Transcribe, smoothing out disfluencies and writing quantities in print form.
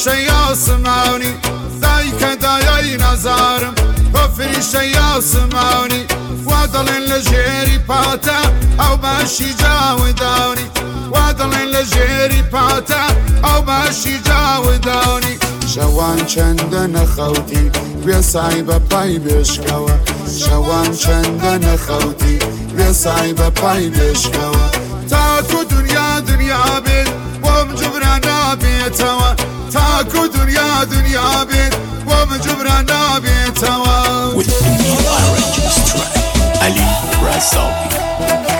فریشە یاسمانی دایکە دایای نەزارم تۆ فریشە یاسمانی وا دەڵێن لە ژێری پاتە ئەو باشی جاودانی وا دەڵێن لە ژێری پاتە ئەو باشی جاودانی شەوان چەندە نەخەوتی وێسای بە پای بێشکەوە شەوان چەندە نەخەوتی وێسای بە پای بێشکەوە تاکو دنیا دنیا بێت بۆم جبرا نابێتەوە تاکو دنیا دنیا بێت بۆم جبرا نابێتەوە With the new Orange track, Ali Razavi.